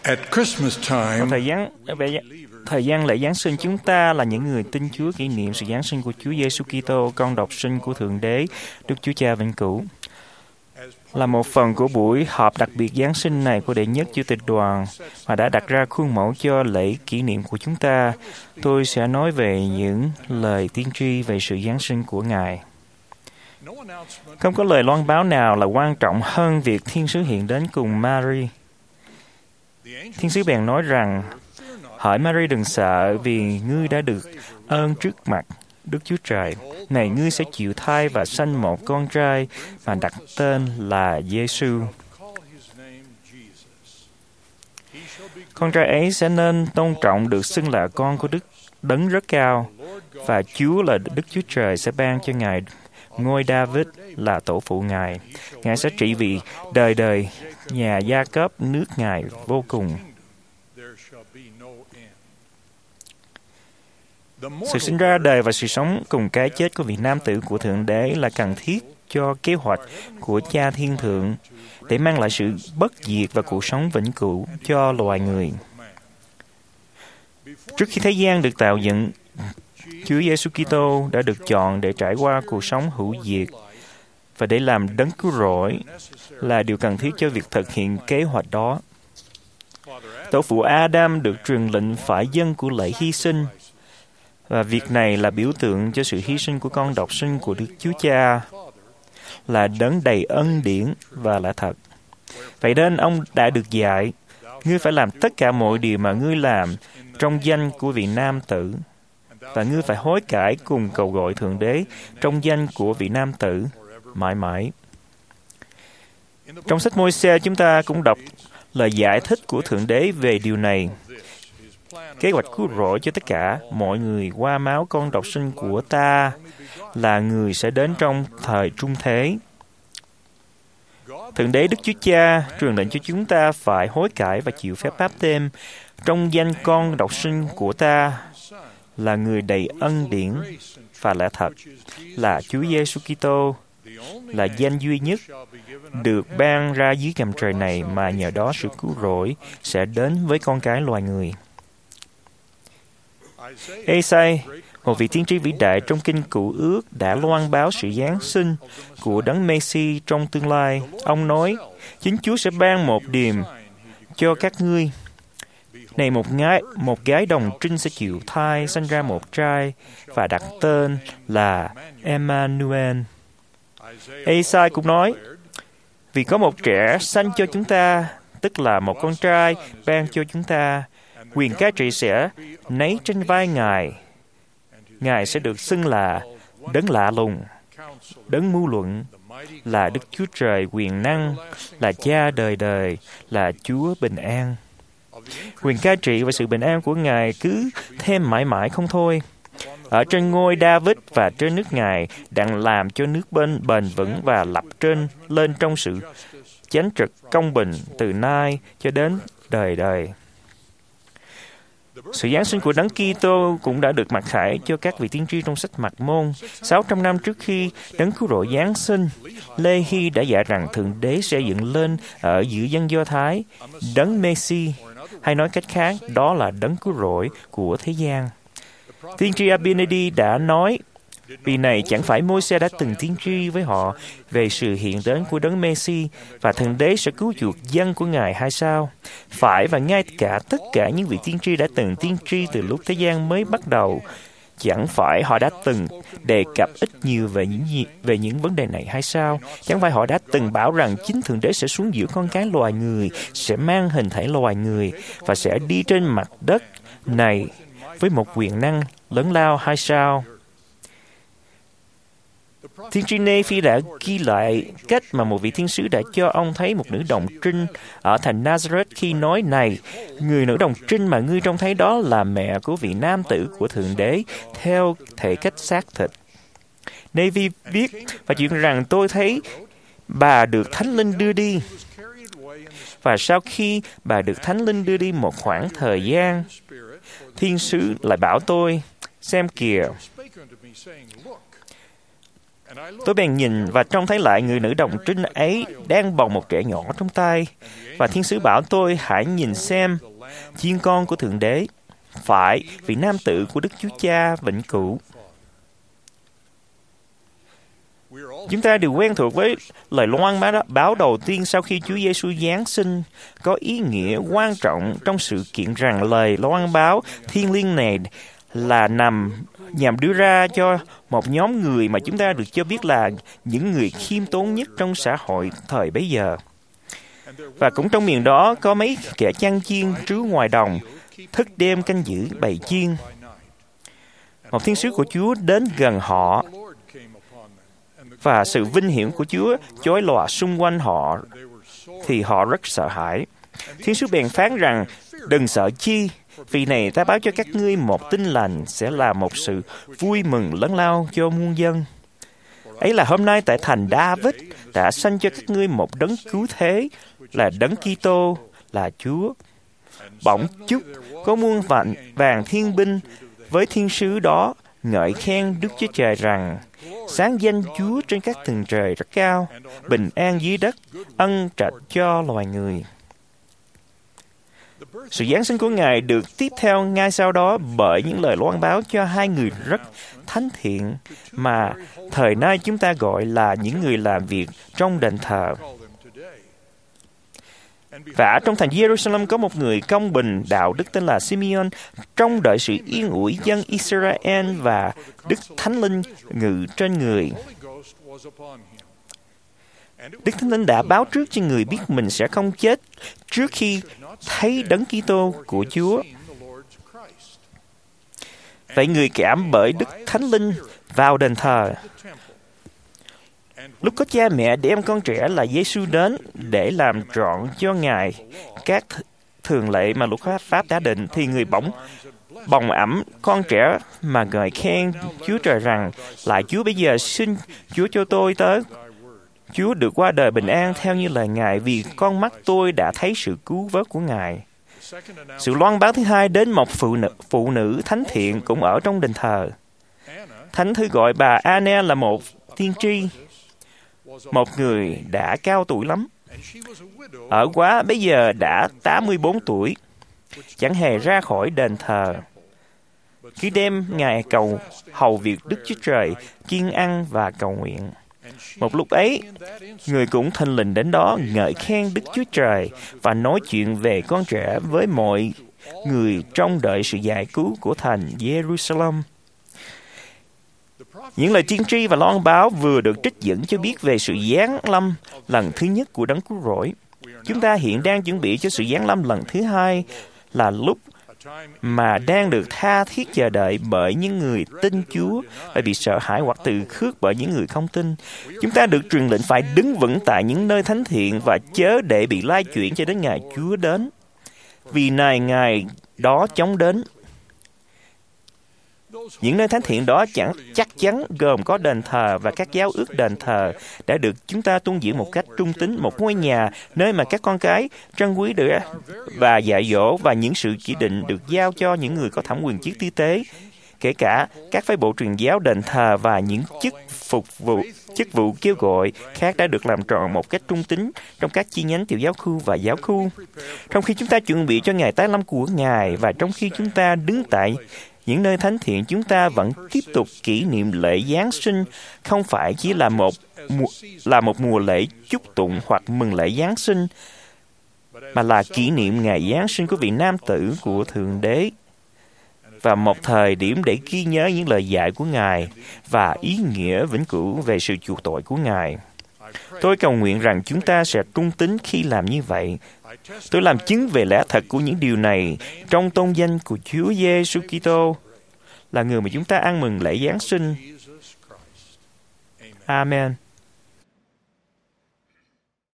At Christmas time, thời gian lễ Giáng sinh, chúng ta là những người tin Chúa kỷ niệm sự Giáng sinh của Chúa Giêsu Kitô, con độc sinh của Thượng Đế, Đức Chúa Cha vĩnh cửu. Là một phần của buổi họp đặc biệt Giáng sinh này của đệ nhất Chủ tịch đoàn mà đã đặt ra khuôn mẫu cho lễ kỷ niệm của chúng ta, tôi sẽ nói về những lời tiên tri về sự Giáng sinh của Ngài. Không có lời loan báo nào là quan trọng hơn việc thiên sứ hiện đến cùng Mary. Thiên sứ bèn nói rằng, hỡi Mary đừng sợ, vì ngươi đã được ơn trước mặt Đức Chúa Trời. Này ngươi sẽ chịu thai và sanh một con trai mà đặt tên là Giêsu. Con trai ấy sẽ nên tôn trọng, được xưng là con của Đức Đấng rất cao, và Chúa là Đức Chúa Trời sẽ ban cho Ngài ngôi David là tổ phụ Ngài. Ngài sẽ trị vì đời đời nhà Gia Cốp nước Ngài vô cùng. Sự sinh ra, đời và sự sống cùng cái chết của vị nam tử của Thượng Đế là cần thiết cho kế hoạch của Cha Thiên Thượng để mang lại sự bất diệt và cuộc sống vĩnh cửu cho loài người. Trước khi thế gian được tạo dựng, Chúa Giêsu Kitô đã được chọn để trải qua cuộc sống hữu diệt và để làm đấng cứu rỗi là điều cần thiết cho việc thực hiện kế hoạch đó. Tổ phụ Adam được truyền lệnh phải dâng của lễ hy sinh, và việc này là biểu tượng cho sự hy sinh của con độc sinh của Đức Chúa Cha, là đấng đầy ân điển và lẽ thật. Vậy nên ông đã được dạy, ngươi phải làm tất cả mọi điều mà ngươi làm trong danh của vị nam tử, và ngươi phải hối cải cùng cầu gọi Thượng Đế trong danh của vị nam tử mãi mãi. Trong sách Môi-se, chúng ta cũng đọc lời giải thích của Thượng Đế về điều này. Kế hoạch cứu rỗi cho tất cả mọi người qua máu con độc sinh của ta là người sẽ đến trong thời trung thế. Thượng Đế Đức Chúa Cha truyền lệnh cho chúng ta phải hối cải và chịu phép báp têm trong danh con độc sinh của ta là người đầy ân điển và lẽ thật, là Chúa Giêsu Kitô, là danh duy nhất được ban ra dưới gầm trời này mà nhờ đó sự cứu rỗi sẽ đến với con cái loài người. Ê-sai, một vị tiên tri vĩ đại trong kinh Cựu Ước, đã loan báo sự Giáng sinh của Đấng Mê-si trong tương lai. Ông nói, chính Chúa sẽ ban một điềm cho các ngươi. Này, một gái đồng trinh sẽ chịu thai, sanh ra một trai, và đặt tên là Emmanuel. Ê-sai cũng nói, vì có một trẻ sanh cho chúng ta, tức là một con trai ban cho chúng ta, quyền cai trị sẽ nấy trên vai Ngài. Ngài sẽ được xưng là Đấng Lạ Lùng, Đấng Mưu Luận, là Đức Chúa Trời quyền năng, là Cha đời đời, là Chúa bình an. Quyền cai trị và sự bình an của Ngài cứ thêm mãi mãi không thôi. Ở trên ngôi David và trên nước Ngài đang làm cho nước bền vững và lập trên lên trong sự chánh trực công bình từ nay cho đến đời đời. Sự Giáng sinh của Đấng Kitô cũng đã được mặc khải cho các vị tiên tri trong sách Mặc Môn. 600 năm trước khi Đấng Cứu Rỗi Giáng sinh, Lê-hi đã dạy rằng Thượng Đế sẽ dựng lên ở giữa dân Do Thái Đấng Mê-si, hay nói cách khác, đó là Đấng Cứu Rỗi của thế gian. Tiên tri Abinadi đã nói, vì này chẳng phải Môi-se đã từng tiên tri với họ về sự hiện đến của Đấng Mê-si và Thượng Đế sẽ cứu chuộc dân của Ngài hay sao? Phải, và ngay cả tất cả những vị tiên tri đã từng tiên tri từ lúc thế gian mới bắt đầu, chẳng phải họ đã từng đề cập ít nhiều về những vấn đề này hay sao? Chẳng phải họ đã từng bảo rằng chính Thượng Đế sẽ xuống giữa con cái loài người, sẽ mang hình thể loài người và sẽ đi trên mặt đất này với một quyền năng lớn lao hay sao? Tiên tri Nê-phi đã ghi lại cách mà một vị thiên sứ đã cho ông thấy một nữ đồng trinh ở thành Nazareth khi nói, này, người nữ đồng trinh mà ngươi trông thấy đó là mẹ của vị nam tử của Thượng Đế theo thể cách xác thịt. Nê-phi viết và chuyện rằng tôi thấy bà được Thánh Linh đưa đi. Và sau khi bà được Thánh Linh đưa đi một khoảng thời gian, thiên sứ lại bảo tôi, xem kìa, Tôi bèn nhìn và trông thấy lại người nữ đồng trinh ấy đang bồng một trẻ nhỏ trong tay. Và thiên sứ bảo tôi hãy nhìn xem chiên con của Thượng Đế, phải vị nam tử của Đức Chúa Cha vĩnh cửu. Chúng ta đều quen thuộc với lời loan báo đầu tiên sau khi Chúa Giêsu Giáng sinh, có ý nghĩa quan trọng trong sự kiện rằng lời loan báo thiêng liêng này là nhằm đưa ra cho một nhóm người mà chúng ta được cho biết là những người khiêm tốn nhất trong xã hội thời bấy giờ. Và cũng trong miền đó có mấy kẻ chăn chiên trứ ngoài đồng, thức đêm canh giữ bầy chiên. Một thiên sứ của Chúa đến gần họ, và sự vinh hiển của Chúa chói lòa xung quanh họ, thì họ rất sợ hãi. Thiên sứ bèn phán rằng, đừng sợ chi, vì này ta báo cho các ngươi một tin lành sẽ là một sự vui mừng lớn lao cho muôn dân. Ấy là hôm nay tại thành David đã sanh cho các ngươi một đấng cứu thế, là đấng Kitô, là Chúa. Bỗng chốc có muôn vàng thiên binh với thiên sứ đó ngợi khen Đức Chúa Trời rằng, sáng danh Chúa trên các tầng trời rất cao, bình an dưới đất, ân trạch cho loài người. Sự Giáng sinh của Ngài được tiếp theo ngay sau đó bởi những lời loan báo cho hai người rất thánh thiện mà thời nay chúng ta gọi là những người làm việc trong đền thờ. Và trong thành Jerusalem có một người công bình đạo đức tên là Simeon trông đợi sự yên ủi dân Israel và Đức Thánh Linh ngự trên người. Đức Thánh Linh đã báo trước cho người biết mình sẽ không chết trước khi thấy đấng Kitô của Chúa. Vậy người cảm bởi Đức Thánh Linh vào đền thờ. Lúc có cha mẹ đem con trẻ là Giêsu đến để làm trọn cho Ngài các thường lệ mà luật pháp đã định, thì người bồng ẵm con trẻ mà ngợi khen Chúa Trời rằng, lại Chúa bây giờ xin Chúa cho tôi tới. Chúa được qua đời bình an theo như lời Ngài, vì con mắt tôi đã thấy sự cứu vớt của Ngài. Sự loan báo thứ hai đến một phụ nữ thánh thiện cũng ở trong đền thờ. Thánh thư gọi bà Anna là một tiên tri, một người đã cao tuổi lắm. Ở quá bây giờ đã 84 tuổi, chẳng hề ra khỏi đền thờ. Khi đêm Ngài cầu hầu việc Đức Chúa Trời, kiêng ăn và cầu nguyện. Một lúc ấy, người cũng thình lình đến đó ngợi khen Đức Chúa Trời và nói chuyện về con trẻ với mọi người trông đợi sự giải cứu của thành Jerusalem. Những lời tiên tri và loan báo vừa được trích dẫn cho biết về sự giáng lâm lần thứ nhất của đấng cứu rỗi. Chúng ta hiện đang chuẩn bị cho sự giáng lâm lần thứ hai, là lúc mà đang được tha thiết chờ đợi bởi những người tin Chúa và bị sợ hãi hoặc từ khước bởi những người không tin. Chúng ta được truyền lệnh phải đứng vững tại những nơi thánh thiện và chớ để bị lai chuyển cho đến ngày Chúa đến. Vì này Ngài đó chóng đến. Những nơi thánh thiện đó chắc chắn gồm có đền thờ và các giáo ước đền thờ đã được chúng ta tuân giữ một cách trung tín, một ngôi nhà nơi mà các con cái trân quý được và dạy dỗ, và những sự chỉ định được giao cho những người có thẩm quyền chức tư tế, kể cả các phái bộ truyền giáo đền thờ và những chức vụ kêu gọi khác đã được làm trọn một cách trung tín trong các chi nhánh tiểu giáo khu và giáo khu. Trong khi chúng ta chuẩn bị cho ngày tái lâm của Ngài và trong khi chúng ta đứng tại những nơi thánh thiện, chúng ta vẫn tiếp tục kỷ niệm lễ Giáng sinh, không phải chỉ là một mùa lễ chúc tụng hoặc mừng lễ Giáng sinh, mà là kỷ niệm ngày Giáng sinh của vị nam tử của Thượng Đế, và một thời điểm để ghi nhớ những lời dạy của Ngài và ý nghĩa vĩnh cửu về sự chuộc tội của Ngài. Tôi cầu nguyện rằng chúng ta sẽ trung tín khi làm như vậy. Tôi làm chứng về lẽ thật của những điều này trong tôn danh của Chúa Giêsu Kitô, là người mà chúng ta ăn mừng lễ Giáng sinh. Amen.